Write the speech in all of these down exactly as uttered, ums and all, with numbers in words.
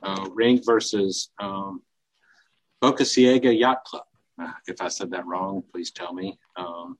uh, Ring versus um, Boca Ciega Yacht Club. Uh, if I said that wrong, please tell me. Um,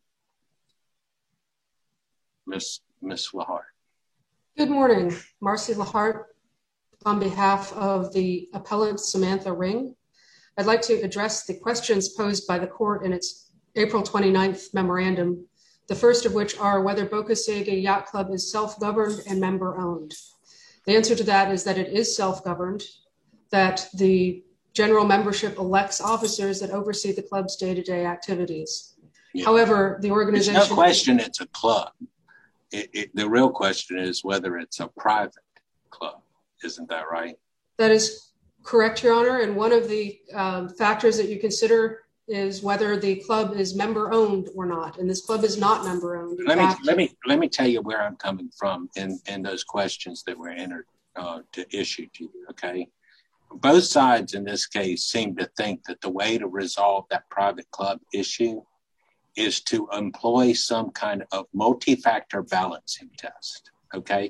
Miss Miss Lahart. Good morning, Marcy Lahart on behalf of the appellant Samantha Ring. I'd like to address the questions posed by the court in its April twenty-ninth memorandum, the first of which are whether Boca Ciega Yacht Club is self-governed and member-owned. The answer to that is that it is self-governed, that the general membership elects officers that oversee the club's day-to-day activities. Yeah. However, the organization— There's no question it's a club. It, it, the real question is whether it's a private club. Isn't that right? That is correct, Your Honor. And one of the um, factors that you consider is whether the club is member-owned or not. And this club is not member-owned. Let me let me let me tell you where I'm coming from in, in those questions that were entered uh, to issue to you. Okay, both sides in this case seem to think that the way to resolve that private club issue is to employ some kind of multi-factor balancing test. Okay,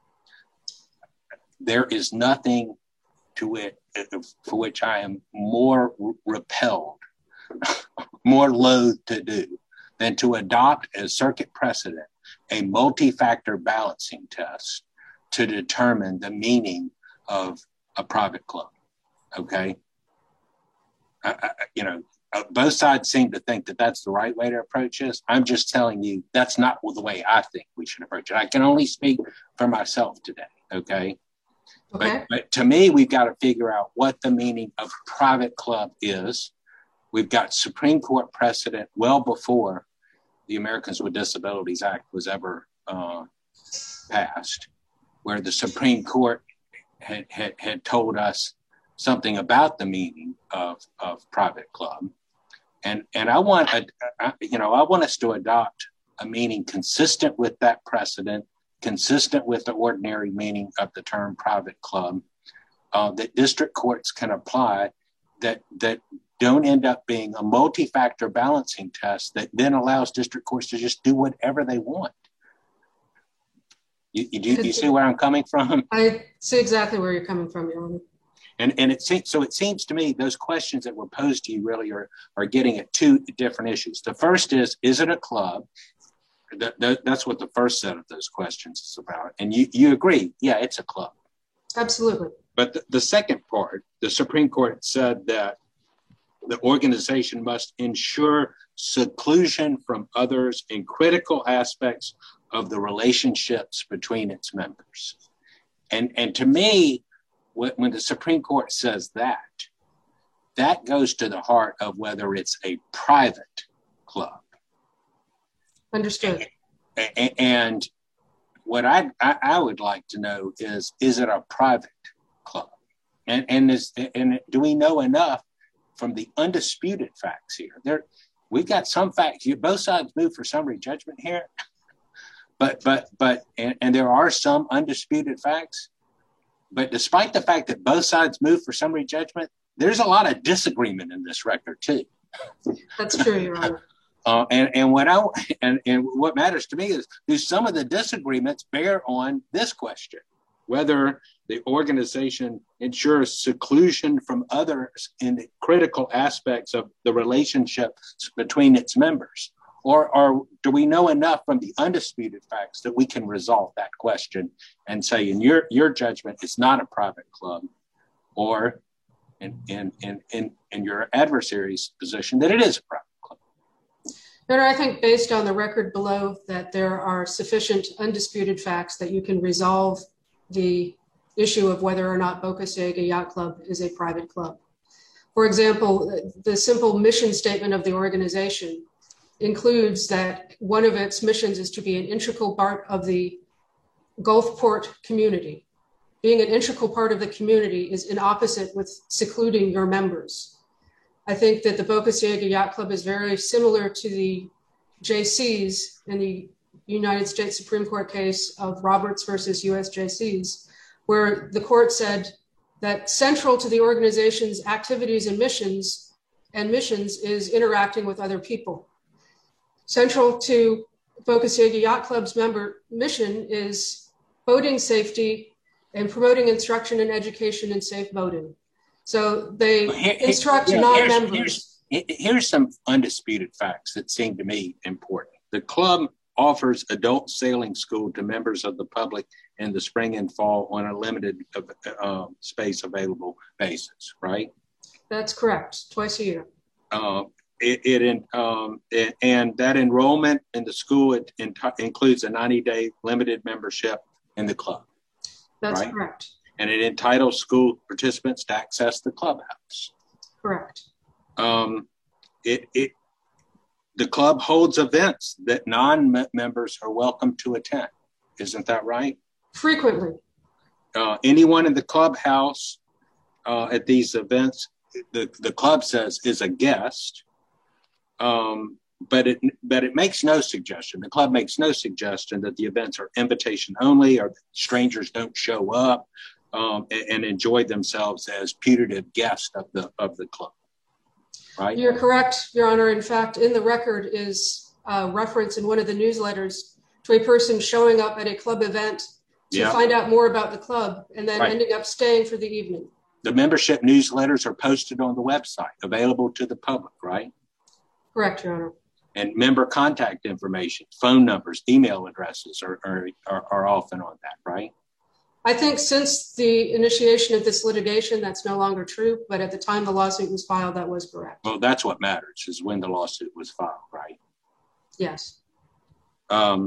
there is nothing to it for which I am more repelled, more loath to do than to adopt as circuit precedent a multi-factor balancing test to determine the meaning of a private club. Okay, I, I, you know, both sides seem to think that that's the right way to approach this. I'm just telling you that's not the way I think we should approach it. I can only speak for myself today. Okay. Okay. But, but to me, we've got to figure out what the meaning of private club is. We've got Supreme Court precedent well before the Americans with Disabilities Act was ever uh, passed, where the Supreme Court had, had, had told us something about the meaning of, of private club. And, and I want, a, a, you know, I want us to adopt a meaning consistent with that precedent, consistent with the ordinary meaning of the term private club, uh, that district courts can apply, that that don't end up being a multi-factor balancing test that then allows district courts to just do whatever they want. You, you, you see where I'm coming from? I see exactly where you're coming from, Your Honor. And and it seems so. It seems to me those questions that were posed to you really are are getting at two different issues. The first is: is it a club? That, that, that's what the first set of those questions is about. And you, you agree, yeah, it's a club. Absolutely. But the, the second part, the Supreme Court said that the organization must ensure seclusion from others in critical aspects of the relationships between its members. And, and to me, when the Supreme Court says that, that goes to the heart of whether it's a private club. Understood. And what I, I I would like to know is, is it a private club? And and is and do we know enough from the undisputed facts here? There, we've got some facts. You, both sides move for summary judgment here, but but but and, and there are some undisputed facts. But despite the fact that both sides move for summary judgment, there's a lot of disagreement in this record too. That's true, Your Honor. Uh, and and what I and, and what matters to me is, do some of the disagreements bear on this question, whether the organization ensures seclusion from others in the critical aspects of the relationships between its members, or, or do we know enough from the undisputed facts that we can resolve that question and say, in your your judgment, it's not a private club, or in in in in, in your adversary's position that it is a private club? Your Honor, I think based on the record below that there are sufficient undisputed facts that you can resolve the issue of whether or not Boca Ciega Yacht Club is a private club. For example, the simple mission statement of the organization includes that one of its missions is to be an integral part of the Gulfport community. Being an integral part of the community is in opposite with secluding your members. I think that the Boca Ciega Yacht Club is very similar to the J Cs in the United States Supreme Court case of Roberts versus U S J Cs, where the court said that central to the organization's activities and missions and missions is interacting with other people. Central to Boca Ciega Yacht Club's member mission is boating safety and promoting instruction and education in safe boating. So they Well, here- instruct here- non-members. Here's, here's, here's some undisputed facts that seem to me important. The club offers adult sailing school to members of the public in the spring and fall on a limited uh, space available basis, right? That's correct, twice a year. Uh, it, it, um, it and that enrollment in the school it in, includes a ninety-day limited membership in the club. That's right? correct. And it entitles school participants to access the clubhouse. Correct. Um, it, it the club holds events that non-members are welcome to attend. Isn't that right? Frequently. Uh, anyone in the clubhouse uh, at these events, the, the club says is a guest, um, but it but it makes no suggestion. The club makes no suggestion that the events are invitation only or that strangers don't show up um, and, and enjoy themselves as putative guests of the of the club. Right? You're correct, Your Honor. In fact, in the record is a reference in one of the newsletters to a person showing up at a club event to yeah. find out more about the club and then right. ending up staying for the evening. The membership newsletters are posted on the website, available to the public, right? Correct, Your Honor. And member contact information, phone numbers, email addresses are, are, are, are often on that, right? I think since the initiation of this litigation, that's no longer true. But at the time the lawsuit was filed, that was correct. Well, that's what matters, is when the lawsuit was filed, right? Yes. Um,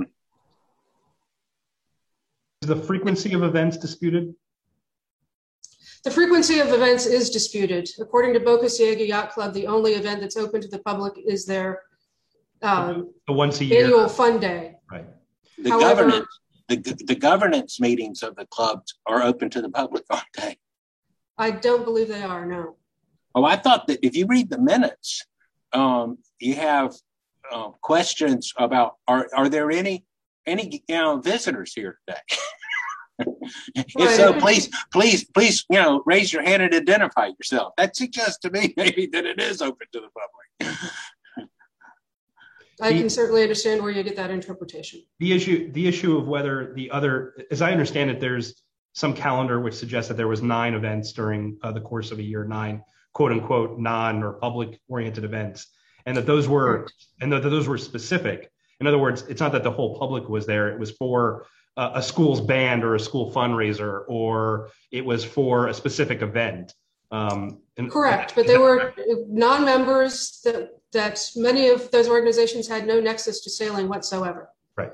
is the frequency of events disputed? The frequency of events is disputed. According to Boca Ciega Yacht Club, the only event that's open to the public is their um, the once a year annual fun day. Right. The However, governance, the, the governance meetings of the clubs are open to the public, aren't they? I don't believe they are, no. Oh, I thought that if you read the minutes, um, you have uh, questions about, are, are there any, any you know, visitors here today? If right. so, please, please, please, you know, raise your hand and identify yourself. That suggests to me maybe that it is open to the public. I can certainly understand where you get that interpretation. The issue, the issue of whether the other, as I understand it, there's some calendar which suggests that there was nine events during uh, the course of a year, nine quote unquote non or public oriented events, and that those were, right. and that those were specific. In other words, it's not that the whole public was there; it was for uh, a school's band or a school fundraiser, or it was for a specific event. Um, and, Correct, but they were non-members that. that many of those organizations had no nexus to sailing whatsoever. Right.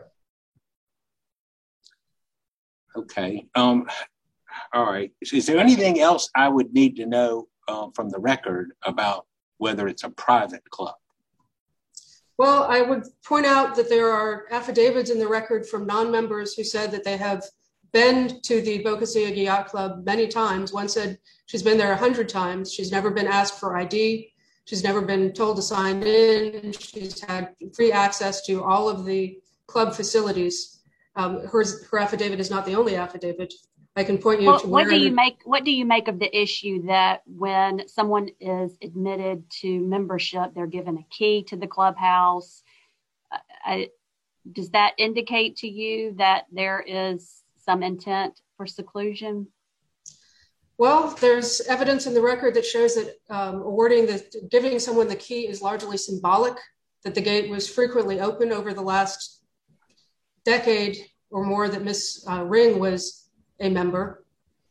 Okay. Um, all right. Is there anything else I would need to know uh, from the record about whether it's a private club? Well, I would point out that there are affidavits in the record from non-members who said that they have been to the Boca Ciega Yacht Club many times. One said she's been there a hundred times. She's never been asked for I D. She's never been told to sign in. She's had free access to all of the club facilities. Um, her, her affidavit is not the only affidavit. I can point you well, to what where. do you make? What do you make of the issue that when someone is admitted to membership, they're given a key to the clubhouse? Uh, I, does that indicate to you that there is some intent for seclusion? Well, there's evidence in the record that shows that um, awarding the giving someone the key is largely symbolic, that the gate was frequently open over the last decade or more that Miz Uh, Ring was a member.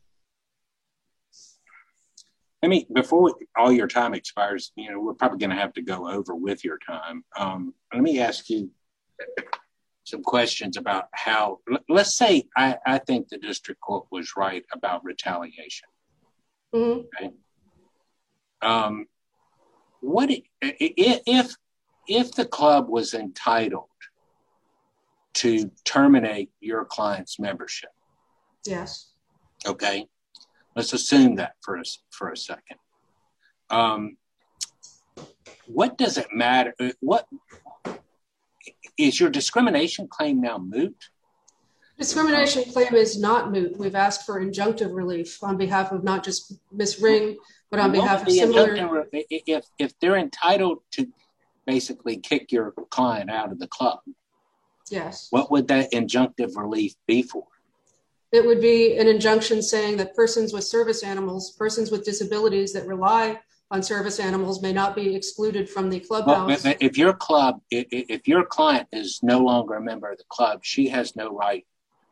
I mean, before all your time expires, you know, we're probably going to have to go over with your time. Um, let me ask you some questions about how, let's say I, I think the district court was right about retaliation. Mm-hmm. Okay. Um, what if if the club was entitled to terminate your client's membership? Yes. Okay. Let's assume that for a, for a second. Um, what does it matter? What is your discrimination claim now moot? Discrimination claim is not moot. We've asked for injunctive relief on behalf of not just Miz Ring, but on behalf of similar. If if they're entitled to basically kick your client out of the club, yes. What would that injunctive relief be for? It would be an injunction saying that persons with service animals, persons with disabilities that rely on service animals may not be excluded from the clubhouse. Well, if your club, if your client is no longer a member of the club, she has no right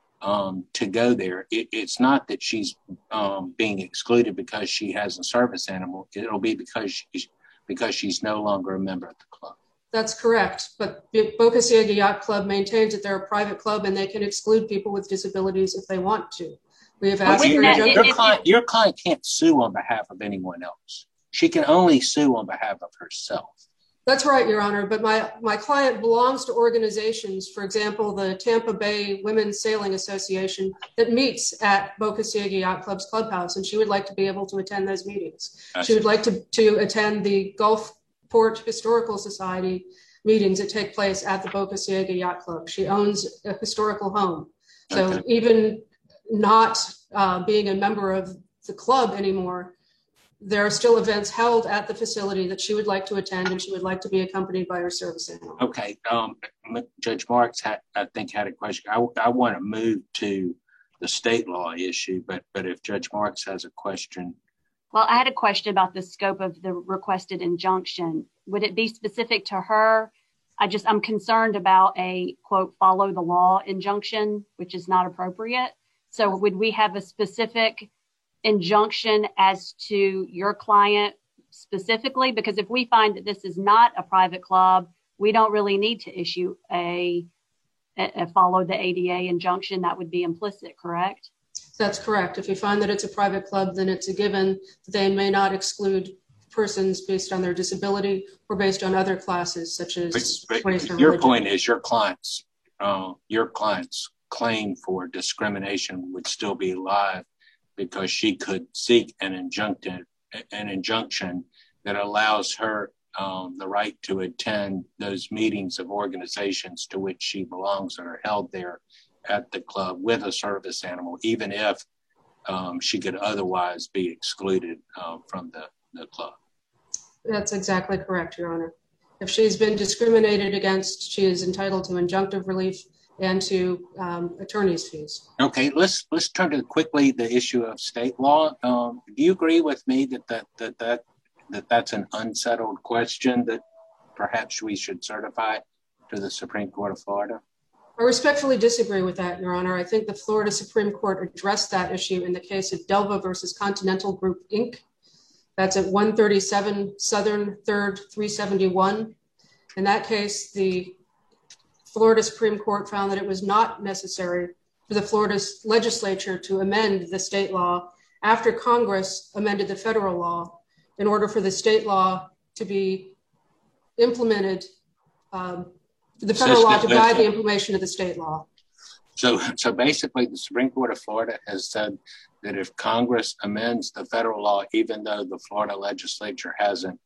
um, to go there. It, it's not that she's um, being excluded because she has a service animal. It'll be because she's, because she's no longer a member of the club. That's correct. But Boca Ciega Yacht Club maintains that they're a private club and they can exclude people with disabilities if they want to. We have asked well, your, your, your, client, your client can't sue on behalf of anyone else. She can only sue on behalf of herself. That's right, Your Honor. But my, my client belongs to organizations, for example, the Tampa Bay Women's Sailing Association, that meets at Boca Ciega Yacht Club's clubhouse, and she would like to be able to attend those meetings. I she see. would like to, to attend the Gulfport Historical Society meetings that take place at the Boca Ciega Yacht Club. She owns a historical home. So okay. even not uh, being a member of the club anymore, there are still events held at the facility that she would like to attend, and she would like to be accompanied by her service animal. Okay. Um, Judge Marks, had, I think, had a question. I, I want to move to the state law issue, but but if Judge Marks has a question. Well, I had a question about the scope of the requested injunction. Would it be specific to her? I just, I'm concerned about a, quote, follow the law injunction, which is not appropriate. So would we have a specific injunction as to your client specifically? Because if we find that this is not a private club, we don't really need to issue a, a, a follow the A D A injunction. That would be implicit, correct? That's correct. If you find that it's a private club, then it's a given that they may not exclude persons based on their disability or based on other classes such as but, but race or your religion. point is your clients uh, your client's claim for discrimination would still be alive because she could seek an injunction, an injunction that allows her um, the right to attend those meetings of organizations to which she belongs that are held there at the club with a service animal, even if um, she could otherwise be excluded um, from the, the club. That's exactly correct, Your Honor. If she's been discriminated against, she is entitled to injunctive relief and to um, attorney's fees. Okay, let's let's turn to quickly the issue of state law. Um, do you agree with me that that that that that that's an unsettled question that perhaps we should certify to the Supreme Court of Florida? I respectfully disagree with that, Your Honor. I think the Florida Supreme Court addressed that issue in the case of Delva versus Continental Group, Incorporated. That's at one thirty-seven Southern third three seventy-one. In that case, the Florida Supreme Court found that it was not necessary for the Florida legislature to amend the state law after Congress amended the federal law in order for the state law to be implemented, um, the federal law to guide the implementation of the state law. So, so basically, the Supreme Court of Florida has said that if Congress amends the federal law, even though the Florida legislature hasn't,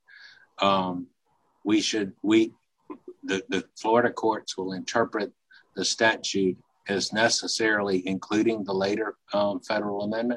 um, we should, we, the, the Florida courts will interpret the statute as necessarily including the later um, federal amendment?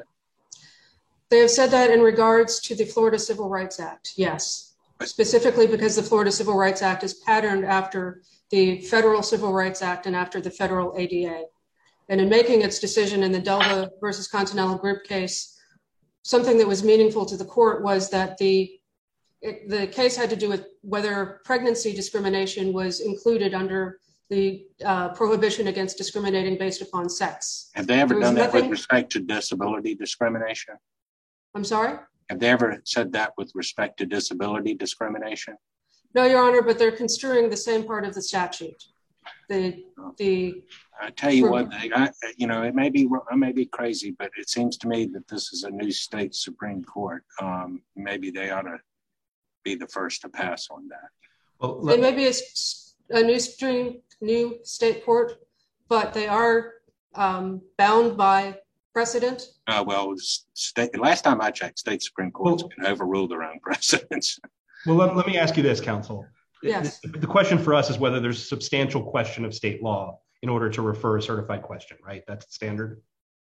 They have said that in regards to the Florida Civil Rights Act, yes. Specifically because the Florida Civil Rights Act is patterned after the Federal Civil Rights Act and after the federal A D A. And in making its decision in the Delva versus Continental Group case, something that was meaningful to the court was that the it, the case had to do with whether pregnancy discrimination was included under the uh, prohibition against discriminating based upon sex. Have they ever done that nothing... with respect to disability discrimination? I'm sorry? Have they ever said that with respect to disability discrimination? No, Your Honor, but they're construing the same part of the statute. The the. I tell you one thing, I, you know, it may be I may be crazy, but it seems to me that this is a new state Supreme Court. Um, maybe they ought to be the first to pass on that. Well, they may be a, a new stream, new state court, but they are um, bound by precedent. Uh, well, state, last time I checked, state Supreme Courts well, can overrule their own precedents. Well, let, let me ask you this, counsel. Yes. The, the question for us is whether there's a substantial question of state law in order to refer a certified question, right? That's the standard?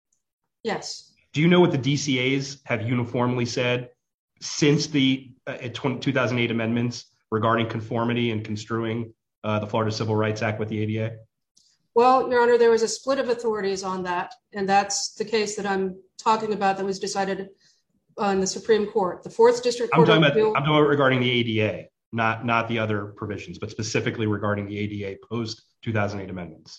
Yes. Do you know what the D C As have uniformly said since the uh, two thousand eight amendments regarding conformity and construing uh, the Florida Civil Rights Act with the A D A? Well, Your Honor, there was a split of authorities on that, and that's the case that I'm talking about that was decided on the Supreme Court. The Fourth District Court I'm talking, of Appeal, about, I'm talking about regarding the A D A, not, not the other provisions, but specifically regarding the A D A post two thousand eight amendments.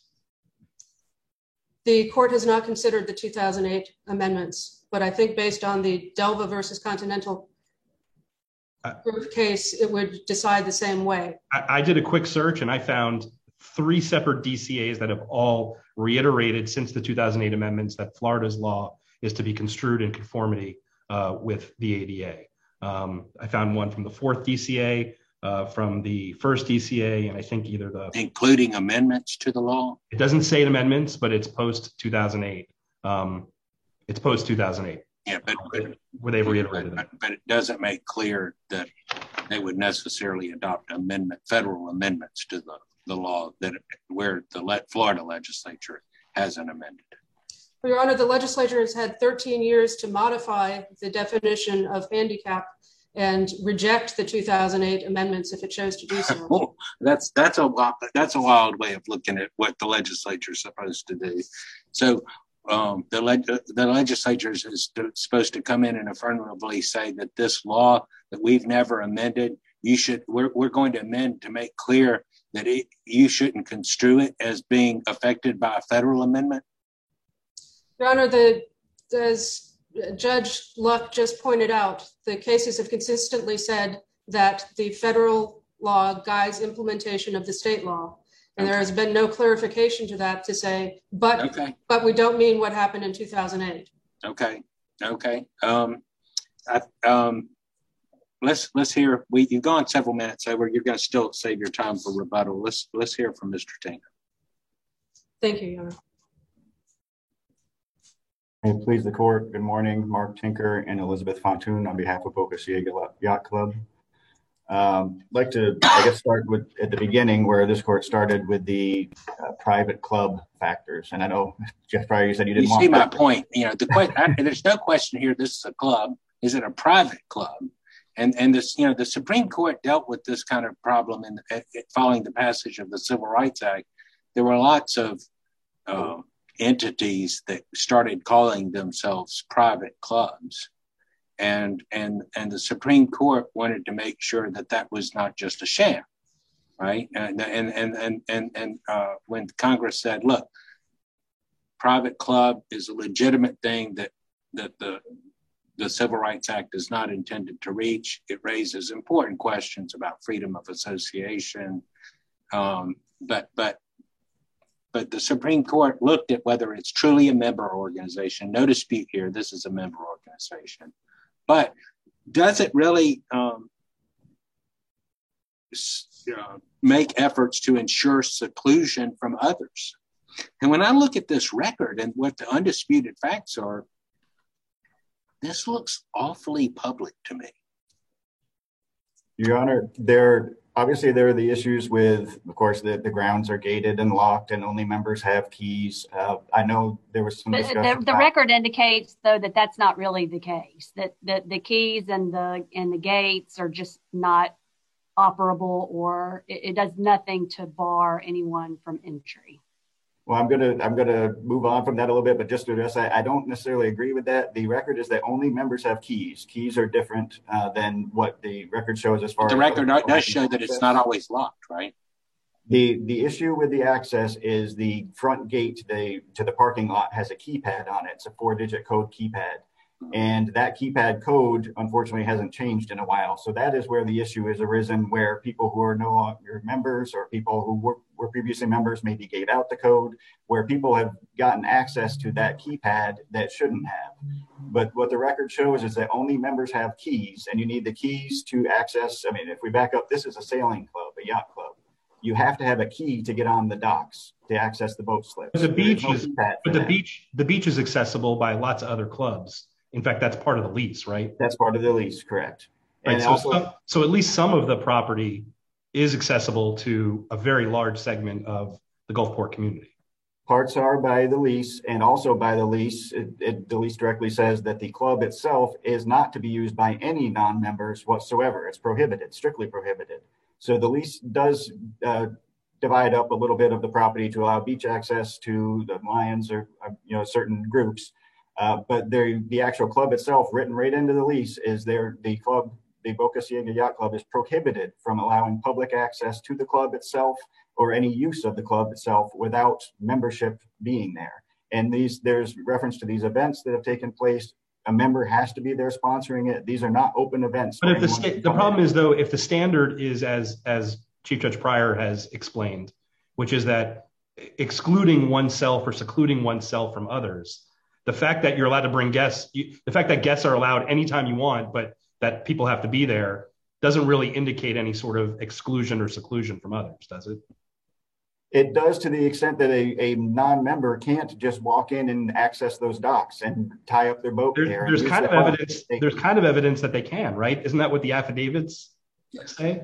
The court has not considered the two thousand eight amendments, but I think based on the Delva versus Continental uh, case, it would decide the same way. I, I did a quick search and I found three separate D C As that have all reiterated since the two thousand eight amendments that Florida's law is to be construed in conformity uh, with the A D A. Um, I found one from the fourth D C A, uh, from the first D C A, and I think either the... Including amendments to the law? It doesn't say amendments, but it's post two thousand eight. Um, it's post two thousand eight. Yeah, but, but where they've reiterated but, it. But it doesn't make clear that they would necessarily adopt amendment, federal amendments to the, the law that where the le- Florida legislature hasn't amended. Well, Your Honor, the legislature has had thirteen years to modify the definition of handicap and reject the two thousand eight amendments if it chose to do so. Oh, that's that's a that's a wild way of looking at what the legislature is supposed to do. So um, the leg- the legislature is supposed to come in and affirmatively say that this law that we've never amended, you should we're we're going to amend to make clear that it, you shouldn't construe it as being affected by a federal amendment. Your Honor, the as Judge Luck just pointed out, the cases have consistently said that the federal law guides implementation of the state law. And okay. There has been no clarification to that to say, but okay. but we don't mean what happened in two thousand eight. Okay, okay. Um, I, um, let's let's hear. We you've gone several minutes over. You're going to still save your time for rebuttal. Let's let's hear from Mister Tinker. Thank you, Your Honor. May it please the court. Good morning, Mark Tinker and Elizabeth Fontoon on behalf of Boca Ciega Yacht Club. Um, I'd like to, I guess, start with at the beginning where this court started with the uh, private club factors. And I know, Jeff Pryor, you said you didn't you want see my factors. point. You know, the question, there's no question here. This is a club. Is it a private club? And and this, you know, the Supreme Court dealt with this kind of problem in the, following the passage of the Civil Rights Act. There were lots of uh, entities that started calling themselves private clubs. And and and the Supreme Court wanted to make sure that that was not just a sham, right? And and and and and, and uh, when Congress said, "Look, private club is a legitimate thing that that the the Civil Rights Act is not intended to reach," it raises important questions about freedom of association. Um, but but but the Supreme Court looked at whether it's truly a member organization. No dispute here; this is a member organization. But does it really um, uh, make efforts to ensure seclusion from others? And when I look at this record and what the undisputed facts are, this looks awfully public to me. Your Honor, there obviously there are the issues with, of course, the, the grounds are gated and locked and only members have keys. Uh, I know there was some discussion. The, the, the record indicates, though, that that's not really the case, that, that the keys and the and the gates are just not operable, or it, it does nothing to bar anyone from entry. Well, I'm gonna I'm gonna move on from that a little bit, but just to address, I, I don't necessarily agree with that. The record is that only members have keys. Keys are different uh, than what the record shows as far the as the record does show that it's not always locked, right? The the issue with the access is the front gate the, to the parking lot has a keypad on it. It's a four-digit code keypad. And that keypad code, unfortunately, hasn't changed in a while. So that is where the issue has arisen, where people who are no longer members or people who were, were previously members maybe gave out the code, where people have gotten access to that keypad that shouldn't have. But what the record shows is that only members have keys, and you need the keys to access. I mean, if we back up, this is a sailing club, a yacht club. You have to have a key to get on the docks to access the boat slips. But the beach no is, but the that. beach, the beach is accessible by lots of other clubs. In fact, that's part of the lease, right? That's part of the lease, correct. Right, and so, also, some, so at least some of the property is accessible to a very large segment of the Gulfport community. Parts are by the lease, and also by the lease, it, it, the lease directly says that the club itself is not to be used by any non-members whatsoever. It's prohibited, strictly prohibited. So the lease does uh, divide up a little bit of the property to allow beach access to the Lions or, you know, certain groups. Uh, but the actual club itself, written right into the lease, is there. The club, the Boca Ciega Yacht Club, is prohibited from allowing public access to the club itself or any use of the club itself without membership being there. And these, there's reference to these events that have taken place. A member has to be there sponsoring it. These are not open events. But if the sta- the problem is, though, if the standard is as as Chief Judge Pryor has explained, which is that excluding oneself or secluding oneself from others, the fact that you're allowed to bring guests, you, the fact that guests are allowed anytime you want, but that people have to be there, doesn't really indicate any sort of exclusion or seclusion from others, does it? It does, to the extent that a, a non-member can't just walk in and access those docks and tie up their boat there, there. There's kind of evidence. There's kind of evidence that they can, right? Isn't that what the affidavits say?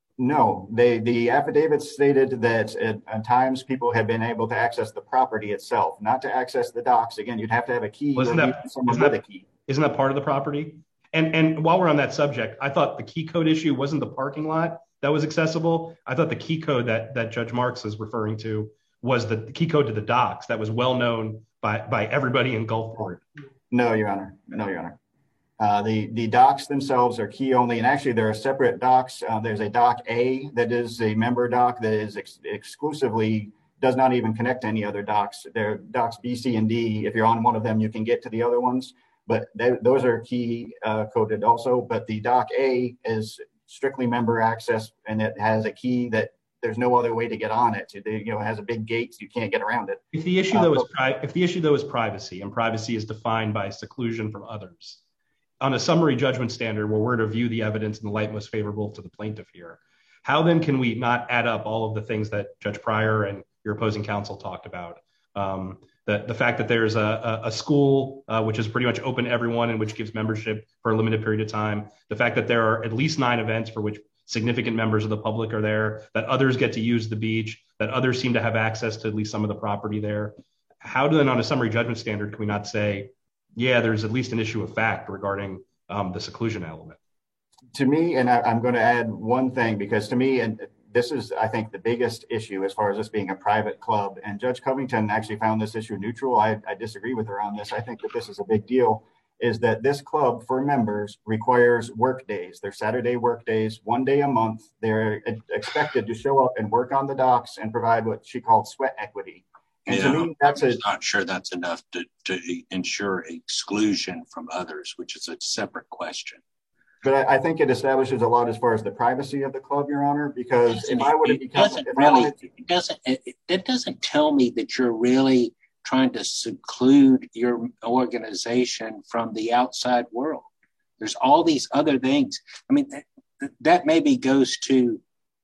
No, they the affidavits stated that at, at times people have been able to access the property itself, not to access the docks. Again, you'd have to have a key. Well, isn't that, someone isn't, with that, a key. Isn't that part of the property? And and while we're on that subject, I thought the key code issue wasn't the parking lot that was accessible. I thought the key code that that Judge Marks is referring to was the key code to the docks that was well known by by everybody in Gulfport. No, Your Honor. No, Your Honor. Uh, the, the docks themselves are key only, and actually there are separate docks. Uh, there's a dock A that is a member dock that is ex- exclusively, does not even connect to any other docks. There are docks B, C, and D. If you're on one of them, you can get to the other ones, but they, those are key uh, coded also. But the dock A is strictly member access, and it has a key that there's no other way to get on it. It, you know, it has a big gate, so you can't get around it. If the issue though uh, is pri- if the issue though is privacy, and privacy is defined by seclusion from others, on a summary judgment standard where we're to view the evidence in the light most favorable to the plaintiff here, how then can we not add up all of the things that Judge Pryor and your opposing counsel talked about? Um, the, the fact that there's a, a, a school uh, which is pretty much open to everyone and which gives membership for a limited period of time, the fact that there are at least nine events for which significant members of the public are there, that others get to use the beach, that others seem to have access to at least some of the property there. How then on a summary judgment standard can we not say, yeah, there's at least an issue of fact regarding um, the seclusion element? To me, and I, I'm going to add one thing, because to me, and this is, I think, the biggest issue as far as this being a private club, and Judge Covington actually found this issue neutral. I, I disagree with her on this. I think that this is a big deal, is that this club for members requires work days. They're Saturday work days, one day a month. They're expected to show up and work on the docks and provide what she called sweat equity. And yeah, to me, that's I'm a, not sure that's enough to, to ensure exclusion from others, which is a separate question. But I, I think it establishes a lot as far as the privacy of the club, Your Honor, because doesn't if I would have it become, doesn't if really, I wanted to, it doesn't, it, it doesn't tell me that you're really trying to seclude your organization from the outside world. There's all these other things. I mean, that, that maybe goes to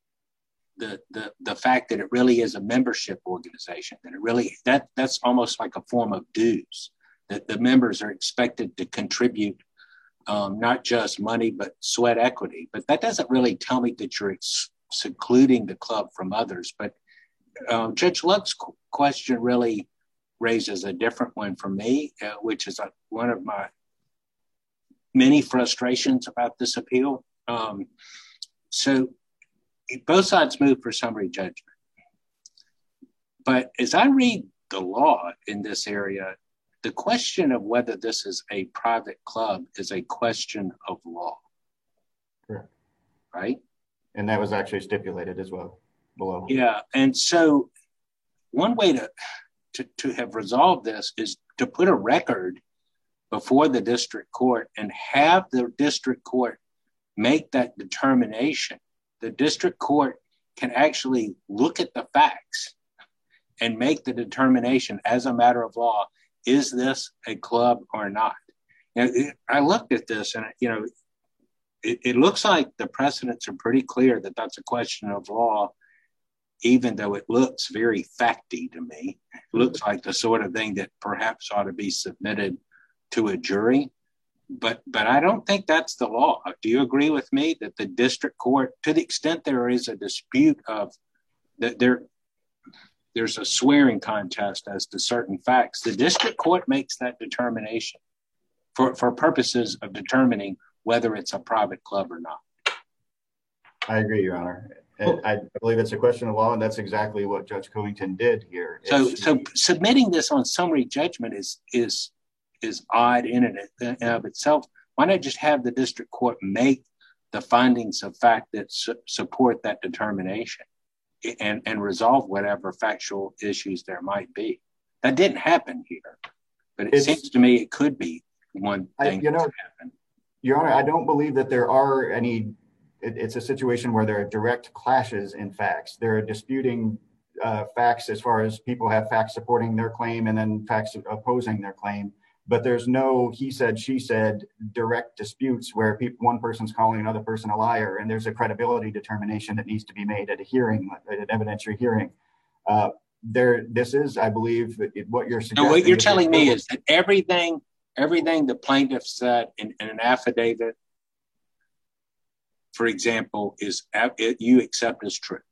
the, the the fact that it really is a membership organization, that it really, that that's almost like a form of dues, that the members are expected to contribute um, not just money, but sweat equity. But that doesn't really tell me that you're ex- secluding the club from others. But um, Judge Luck's qu- question really raises a different one for me, uh, which is uh, one of my many frustrations about this appeal. Um, so both sides move for summary judgment. But as I read the law in this area, the question of whether this is a private club is a question of law. Correct. Right? And that was actually stipulated as well below. Yeah. And so one way to, to, to have resolved this is to put a record before the district court and have the district court make that determination. The district court can actually look at the facts and make the determination as a matter of law, is this a club or not? You know, it, I looked at this and, you know, it, it looks like the precedents are pretty clear that that's a question of law, even though it looks very facty to me. It looks like the sort of thing that perhaps ought to be submitted to a jury. But but I don't think that's the law. Do you agree with me that the district court, to the extent there is a dispute of that there, there's a swearing contest as to certain facts, the district court makes that determination for, for purposes of determining whether it's a private club or not? I agree, Your Honor. And I believe it's a question of law, and that's exactly what Judge Covington did here. So, she, so submitting this on summary judgment is is is odd in and of itself. Why not just have the district court make the findings of fact that su- support that determination and, and resolve whatever factual issues there might be? That didn't happen here, but it seems to me it could be one thing I, you know, that happened. Your Honor, I don't believe that there are any. It, it's a situation where there are direct clashes in facts. There are disputing uh, facts as far as people have facts supporting their claim and then facts opposing their claim. But there's no he said, she said direct disputes where people, one person's calling another person a liar, and there's a credibility determination that needs to be made at a hearing, at an evidentiary hearing. Uh, there, this is, I believe, what you're suggesting. No, what you're telling me is that everything, everything the plaintiff said in, in an affidavit, for example, is you accept as true.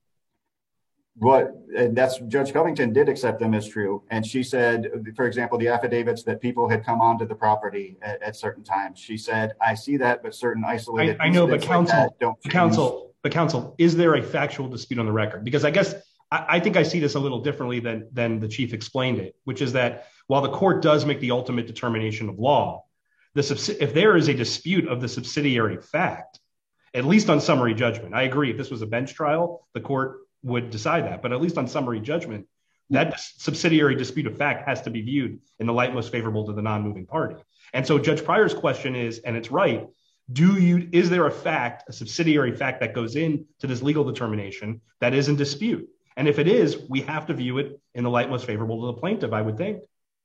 What and that's Judge Covington did accept them as true. And she said, for example, the affidavits that people had come onto the property at, at certain times. She said, I see that, but certain isolated. I, I know, but counsel, like don't counsel, but counsel, is there a factual dispute on the record? Because I guess I, I think I see this a little differently than, than the chief explained it, which is that while the court does make the ultimate determination of law, the if there is a dispute of the subsidiary fact, at least on summary judgment, I agree. If this was a bench trial, the court would decide that. But at least on summary judgment, that subsidiary dispute of fact has to be viewed in the light most favorable to the non-moving party. And so Judge Pryor's question is, and it's right, do you, is there a fact, a subsidiary fact that goes into this legal determination that is in dispute? And if it is, we have to view it in the light most favorable to the plaintiff, I would think.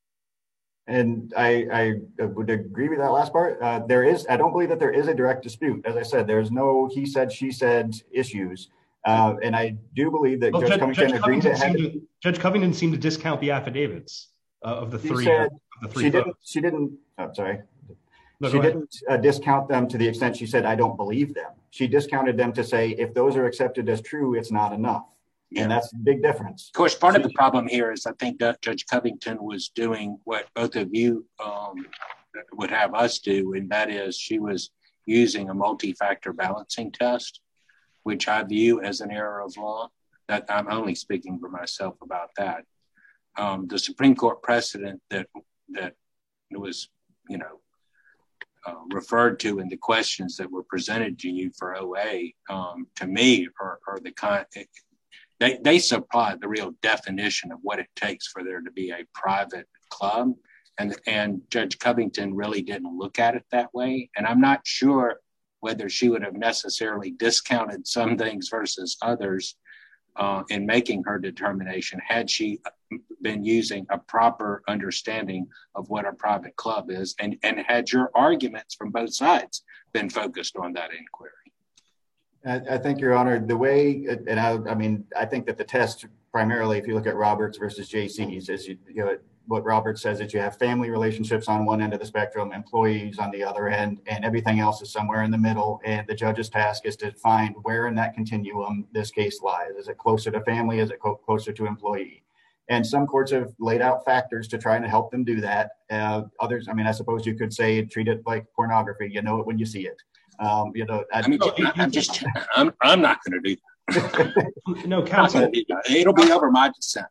And I, I would agree with that last part. Uh, there is, I don't believe that there is a direct dispute. As I said, there's no he said, she said issues. Uh, and I do believe that well, Judge, Judge Covington Judge agreed Covington that to, Judge Covington seemed to discount the affidavits uh, of the three. Said, of the three she folks. didn't. She didn't. I'm sorry. No, she didn't uh, discount them to the extent she said, I don't believe them. She discounted them to say, if those are accepted as true, it's not enough. Yeah. And that's a big difference. Of course, part of the problem here is I think that Judge Covington was doing what both of you um, would have us do, and that is she was using a multi-factor balancing test, which I view as an error of law. That I'm only speaking for myself about that. Um, the Supreme Court precedent that that was, you know, uh, referred to in the questions that were presented to you for O A, um, to me, are, are the kind. They they supply the real definition of what it takes for there to be a private club, and and Judge Covington really didn't look at it that way. And I'm not sure whether she would have necessarily discounted some things versus others uh, in making her determination had she been using a proper understanding of what a private club is, and, and had your arguments from both sides been focused on that inquiry. I, I think, Your Honor, the way, and I, I mean, I think that the test primarily, if you look at Roberts versus J C's, is you, you know, what Roberts says is you have family relationships on one end of the spectrum, employees on the other end, and everything else is somewhere in the middle. And the judge's task is to find where in that continuum this case lies. Is it closer to family? Is it co- closer to employee? And some courts have laid out factors to try and help them do that. Uh, others, I mean, I suppose you could say treat it like pornography. You know it when you see it. Um, you know, I, I mean, I'm just, I'm, I'm not going to do that. No, counsel. It'll be over my dissent.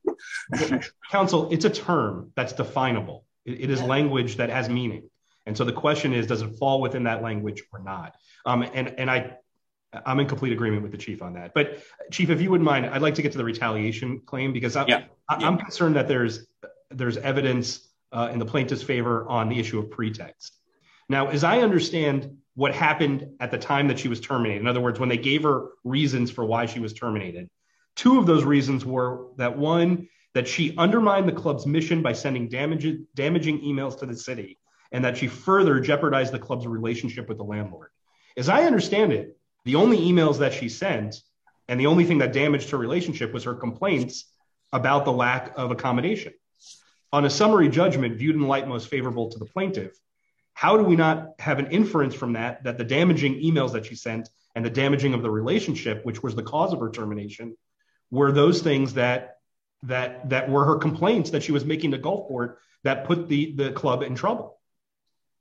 Counsel, it's a term that's definable. It, it is language that has meaning. And so the question is, does it fall within that language or not? Um, and and I, I'm in complete agreement with the chief on that. But Chief, if you wouldn't mind, I'd like to get to the retaliation claim because I, yeah. I, yeah. I'm concerned that there's there's evidence uh, in the plaintiff's favor on the issue of pretext. Now, as I understand what happened at the time that she was terminated, in other words, when they gave her reasons for why she was terminated, two of those reasons were that one, that she undermined the club's mission by sending damaging, damaging emails to the city, and that she further jeopardized the club's relationship with the landlord. As I understand it, the only emails that she sent and the only thing that damaged her relationship was her complaints about the lack of accommodation. On a summary judgment viewed in the light most favorable to the plaintiff, how do we not have an inference from that, that the damaging emails that she sent and the damaging of the relationship, which was the cause of her termination, were those things that that that were her complaints that she was making to Gulfport that put the, the club in trouble?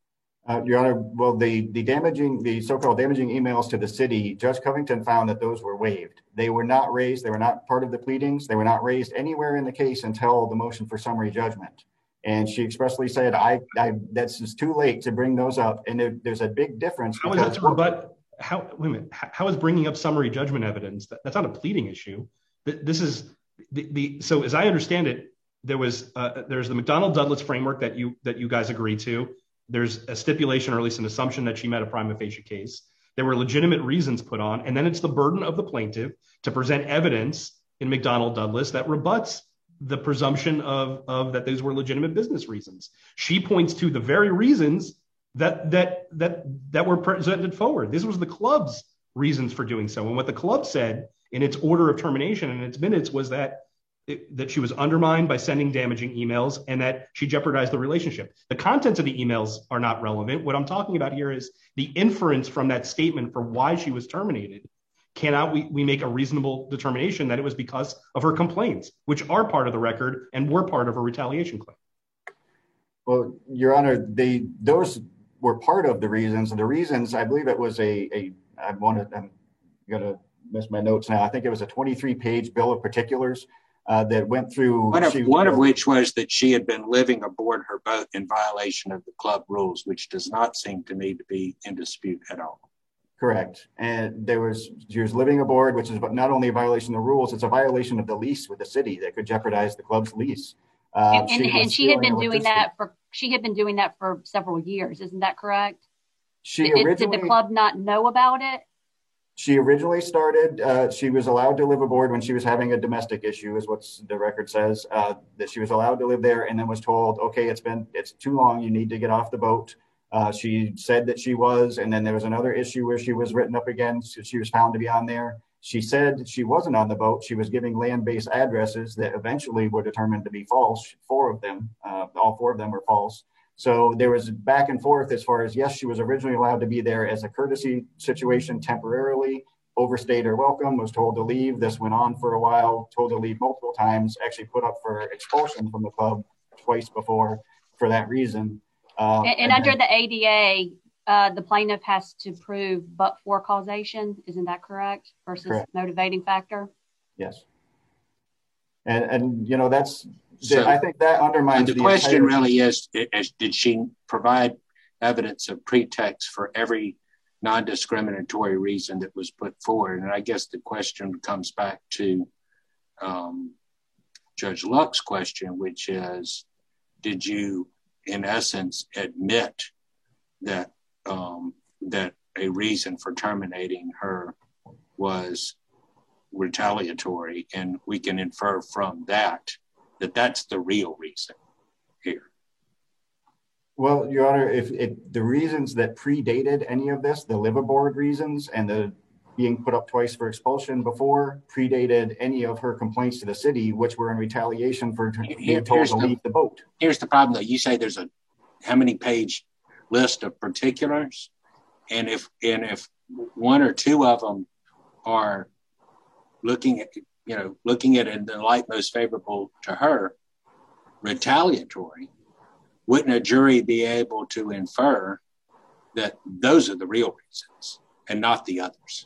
Uh, Your Honor, well, the, the damaging, the so-called damaging emails to the city, Judge Covington found that those were waived. They were not raised. They were not part of the pleadings. They were not raised anywhere in the case until the motion for summary judgment. And she expressly said, I, I that's just too late to bring those up. And there, there's a big difference. How is that to rebut? How, wait a minute, how is bringing up summary judgment evidence? That, that's not a pleading issue. This is the, the so as I understand it, there was uh, there's the McDonnell-Douglas framework that you that you guys agreed to. There's a stipulation, or at least an assumption, that she met a prima facie case. There were legitimate reasons put on, and then it's the burden of the plaintiff to present evidence in McDonnell-Douglas that rebuts the presumption of, of that those were legitimate business reasons. She points to the very reasons that that that that were presented forward. This was the club's reasons for doing so, and what the club said in its order of termination and its minutes was that. It, that she was undermined by sending damaging emails and that she jeopardized the relationship. The contents of the emails are not relevant. What I'm talking about here is the inference from that statement for why she was terminated. Cannot we, we make a reasonable determination that it was because of her complaints, which are part of the record and were part of a retaliation claim? Well, Your Honor, they those were part of the reasons. And the reasons, I believe it was a, a I wanted, I'm going to miss my notes now. I think it was a twenty-three page bill of particulars. Uh, that went through one of, she, one of which was that she had been living aboard her boat in violation of the club rules, which does not seem to me to be in dispute at all. Correct. And there was, she was living aboard, which is not only a violation of the rules, it's a violation of the lease with the city that could jeopardize the club's lease. Uh, and she, and she had been doing that for, she had been doing that for several years. Isn't that correct? She did, originally, did the club not know about it? She originally started, uh, she was allowed to live aboard when she was having a domestic issue, is what the record says, uh, that she was allowed to live there and then was told, okay, it's been, it's too long, you need to get off the boat. Uh, she said that she was, and then there was another issue where she was written up again, so she was found to be on there. She said she wasn't on the boat. She was giving land-based addresses that eventually were determined to be false, four of them, uh, all four of them were false. So there was back and forth as far as, yes, she was originally allowed to be there as a courtesy situation temporarily, overstayed her welcome, was told to leave. This went on for a while, told to leave multiple times, actually put up for expulsion from the club twice before for that reason. Uh, and, and, and under then, the A D A, uh, the plaintiff has to prove but for causation. Isn't that correct? Versus correct. Motivating factor? Yes. And, and you know, that's, So, I think that undermines the, the question entire... really is, is, did she provide evidence of pretext for every non-discriminatory reason that was put forward? And I guess the question comes back to um, Judge Luck's question, which is, did you, in essence, admit that um, that a reason for terminating her was retaliatory? And we can infer from that that that's the real reason here. Well, Your Honor, if, if the reasons that predated any of this, the live aboard reasons and the being put up twice for expulsion before, predated any of her complaints to the city, which were in retaliation for being told to leave the boat. Here's the problem, though. You say there's a how many page list of particulars, and if and if one or two of them are looking at you know, looking at it in the light most favorable to her, retaliatory, wouldn't a jury be able to infer that those are the real reasons and not the others?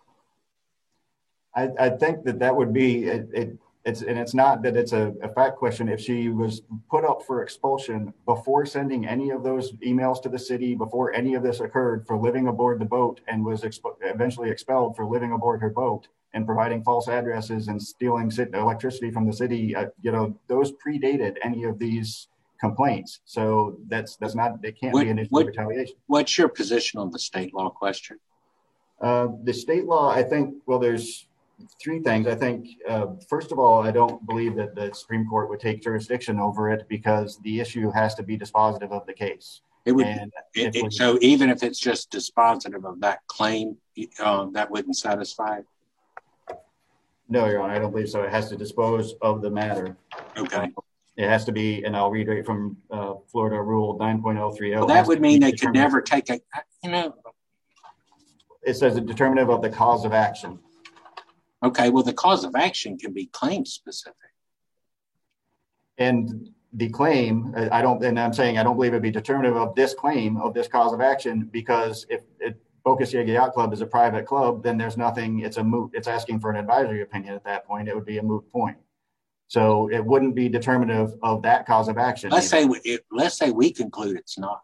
I, I think that that would be, it, it, it's and it's not that it's a, a fact question. If she was put up for expulsion before sending any of those emails to the city, before any of this occurred, for living aboard the boat and was expo- eventually expelled for living aboard her boat, and providing false addresses and stealing electricity from the city, uh, you know, those predated any of these complaints. So that's that's not, it can't what, be an issue what, of retaliation. What's your position on the state law question? Uh, the state law, I think, well, there's three things. I think, uh, first of all, I don't believe that the Supreme Court would take jurisdiction over it because the issue has to be dispositive of the case. It would. And it, it, so even if it's just dispositive of that claim, uh, that wouldn't satisfy it? No, Your Honor, I don't believe so. It has to dispose of the matter. Okay. It has to be, and I'll read right from uh, Florida Rule nine point oh three oh. Well, that would mean they could never take a, you know. It says a determinative of the cause of action. Okay, well, the cause of action can be claim specific. And the claim, I don't, and I'm saying I don't believe it'd be determinative of this claim, of this cause of action, because if it, Boca Ciega Yacht Club is a private club, then there's nothing, it's a moot, it's asking for an advisory opinion at that point, it would be a moot point. So it wouldn't be determinative of that cause of action. Let's either. say, we, let's say we conclude it's not.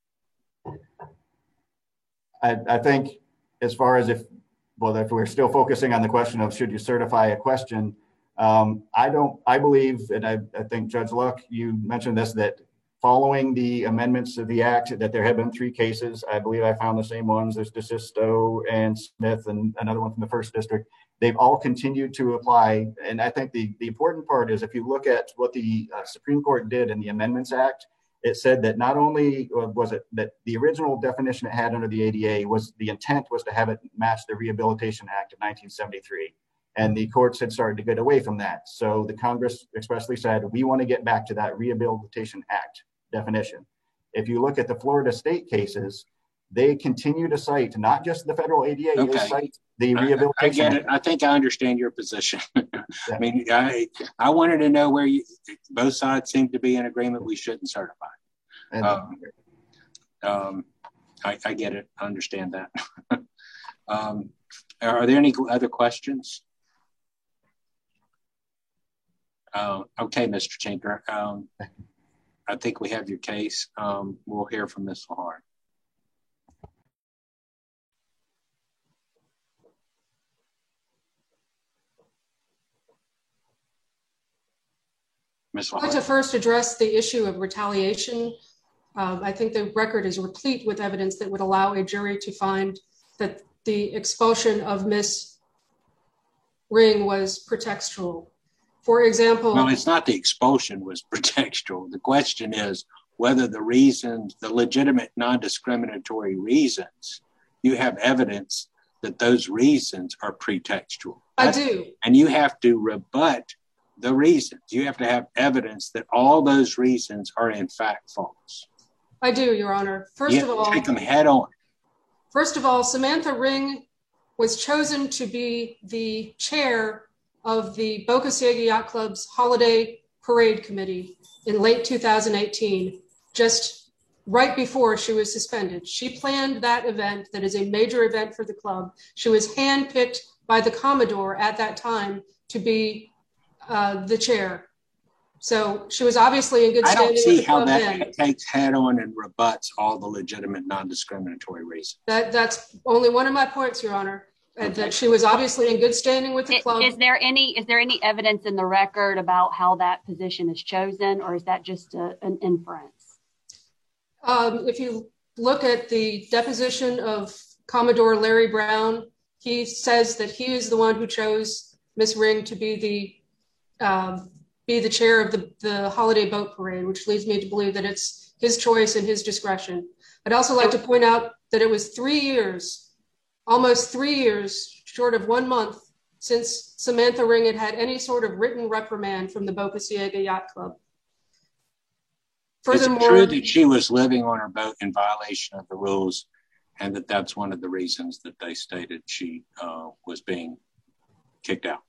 I, I think as far as if, well, if we're still focusing on the question of should you certify a question, um, I don't, I believe, and I, I think Judge Luck, you mentioned this, that following the amendments of the act, that there have been three cases. I believe I found the same ones. There's DeSisto and Smith and another one from the first district. They've all continued to apply. And I think the, the important part is if you look at what the uh, Supreme Court did in the Amendments Act, it said that not only was it that the original definition it had under the A D A was the intent was to have it match the Rehabilitation Act of nineteen seventy-three. And the courts had started to get away from that. So the Congress expressly said, we want to get back to that Rehabilitation Act definition. If you look at the Florida state cases, they continue to cite not just the federal A D A, okay. they cite the Rehabilitation I, I get it. Act. I think I understand your position. I mean, I I wanted to know where you, both sides seem to be in agreement we shouldn't certify. And, um, um, I, I get it. I understand that. um, are there any other questions? Uh, okay, Mister Chinker. Um, I think we have your case. Um, we'll hear from Miz Lahar. Miz Lahar. I'd like to first address the issue of retaliation. Um, I think the record is replete with evidence that would allow a jury to find that the expulsion of Miz Ring was pretextual. For example, well, it's not the expulsion was pretextual. The question is whether the reasons, the legitimate non-discriminatory reasons, you have evidence that those reasons are pretextual. I do. And you have to rebut the reasons. You have to have evidence that all those reasons are in fact false. I do, Your Honor. First you of all, take them head on. First of all, Samantha Ring was chosen to be the chair of the Boca Ciega Yacht Club's Holiday Parade Committee in late two thousand eighteen, just right before she was suspended. She planned that event that is a major event for the club. She was handpicked by the Commodore at that time to be uh, the chair. So she was obviously in good I standing don't see with the how club that then. takes head on and rebuts all the legitimate non-discriminatory reasons. That, that's only one of my points, Your Honor. Okay. That she was obviously in good standing with the club. Is there any is there any evidence in the record about how that position is chosen, or is that just a, an inference? Um, if you look at the deposition of Commodore Larry Brown, he says that he is the one who chose Miss Ring to be the um, be the chair of the, the holiday boat parade, which leads me to believe that it's his choice and his discretion. I'd also like to point out that it was three years. Almost three years, short of one month, since Samantha Ring had had any sort of written reprimand from the Boca Ciega Yacht Club. Furthermore, is it true that she was living on her boat in violation of the rules, and that that's one of the reasons that they stated she uh, was being kicked out?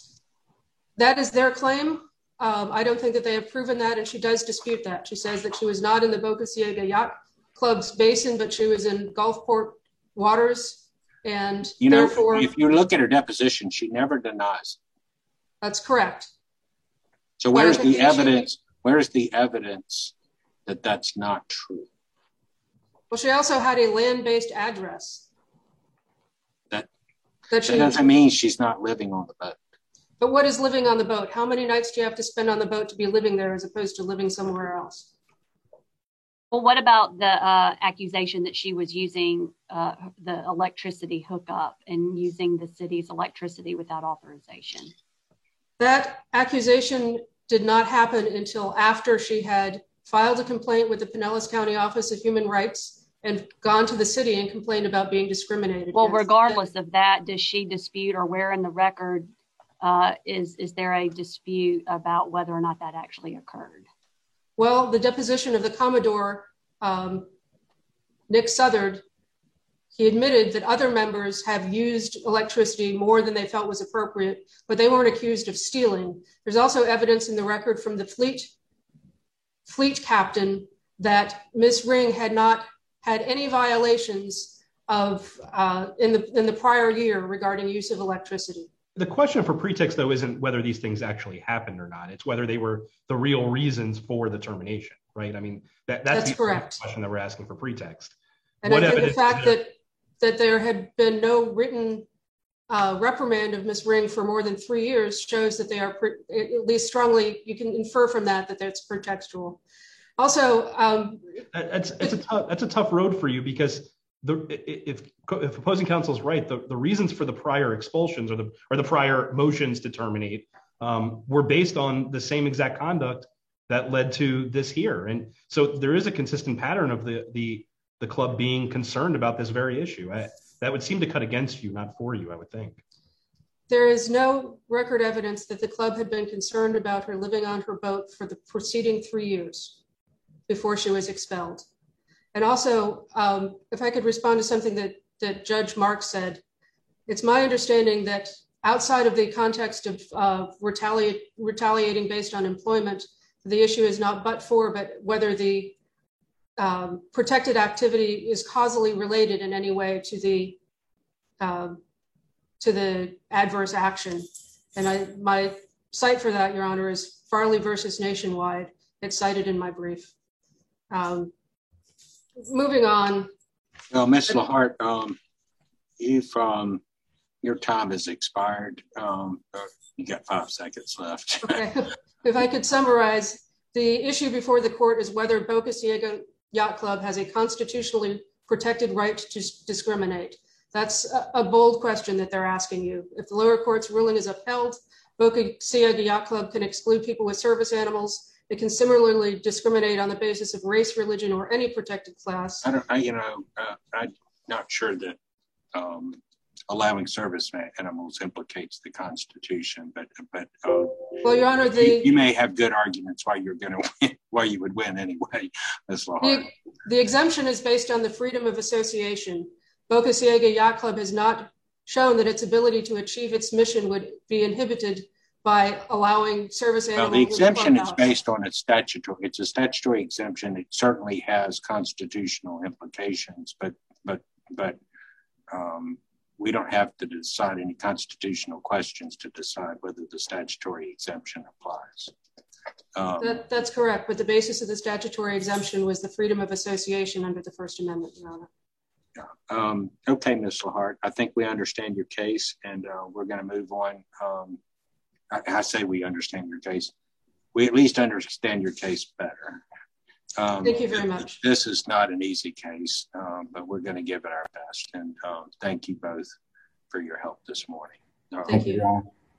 That is their claim. Um, I don't think that they have proven that, and she does dispute that. She says that she was not in the Boca Ciega Yacht Club's basin, but she was in Gulfport waters. And you know, therefore, if you look at her deposition, she never denies. That's correct. So where's the evidence? Where's the evidence that that's not true? Well, she also had a land-based address. That that, she, that doesn't mean she's not living on the boat. But what is living on the boat? How many nights do you have to spend on the boat to be living there as opposed to living somewhere else? Well, what about the uh, accusation that she was using uh, the electricity hookup and using the city's electricity without authorization? That accusation did not happen until after she had filed a complaint with the Pinellas County Office of Human Rights and gone to the city and complained about being discriminated Well, against. regardless of that, does she dispute, or where in the record uh, is, is there a dispute about whether or not that actually occurred? Well, the deposition of the Commodore, um, Nick Southard, he admitted that other members have used electricity more than they felt was appropriate, but they weren't accused of stealing. There's also evidence in the record from the fleet fleet captain that Miz Ring had not had any violations of uh, in the in the prior year regarding use of electricity. The question for pretext, though, isn't whether these things actually happened or not. It's whether they were the real reasons for the termination, right? I mean, that, that's, that's the correct. question that we're asking for pretext. And what I think the fact that that there had been no written uh, reprimand of Miz Ring for more than three years shows that they are pre- at least strongly. You can infer from that that that's pretextual. Also, um, it's it's a tough that's a tough road for you because the if if opposing counsel is right, the, the reasons for the prior expulsions or the or the prior motions to terminate um, were based on the same exact conduct that led to this here, and so there is a consistent pattern of the the the club being concerned about this very issue. I, that would seem to cut against you, not for you, I would think. There is no record evidence that the club had been concerned about her living on her boat for the preceding three years before she was expelled. And also, um, if I could respond to something that, that Judge Mark said, it's my understanding that outside of the context of uh, retaliate, retaliating based on employment, the issue is not but for, but whether the um, protected activity is causally related in any way to the um, to the adverse action. And I, my cite for that, Your Honor, is Farley versus Nationwide. It's cited in my brief. Um, moving on. Well, Miz LaHart, um, you from your time has expired. Um, you got five seconds left. Okay. If I could summarize, the issue before the court is whether Boca Ciega Yacht Club has a constitutionally protected right to discriminate. That's a, a bold question that they're asking you. If the lower court's ruling is upheld, Boca Ciega Yacht Club can exclude people with service animals. It can similarly discriminate on the basis of race, religion, or any protected class. I don't, I, you know, uh, I'm not sure that um, allowing service animals implicates the Constitution, but but uh, well, Your Honor, the you, you may have good arguments why you're going to win, why you would win anyway, Miz LaHart. The, the exemption is based on the freedom of association. Boca Ciega Yacht Club has not shown that its ability to achieve its mission would be inhibited by allowing service animals. Well, the exemption is based on its statutory. It's a statutory exemption. It certainly has constitutional implications, but but but um, we don't have to decide any constitutional questions to decide whether the statutory exemption applies. Um, that, that's correct, but the basis of the statutory exemption was the freedom of association under the First Amendment, Your Honor. Um, okay, Miz LaHart, I think we understand your case, and uh, we're going to move on. Um, I, I say we understand your case. We at least understand your case better. Um, thank you very much. This is not an easy case, um, but we're going to give it our best. And uh, thank you both for your help this morning. Thank you.